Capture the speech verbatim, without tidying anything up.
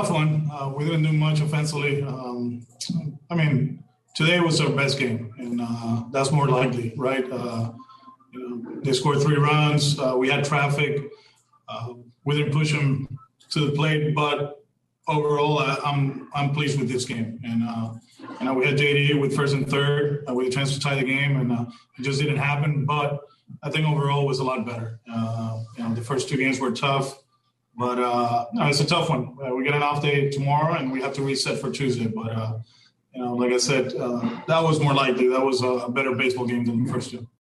tough one. Uh, we didn't do much offensively. Um, I mean, today was our best game, and uh, that's more likely, right? Uh, you know, they scored three runs. Uh, we had traffic. Uh, we didn't push them to the plate, but overall, I, I'm I'm pleased with this game. And uh, you know, we had J D with first and third uh, with a chance to tie the game, and uh, it just didn't happen. But I think overall it was a lot better. Uh, you know, the first two games were tough. But uh, no, it's a tough one. Uh, we get an off day tomorrow, and we have to reset for Tuesday. But uh, you know, like I said, uh, that was more likely. That was a better baseball game than the first two.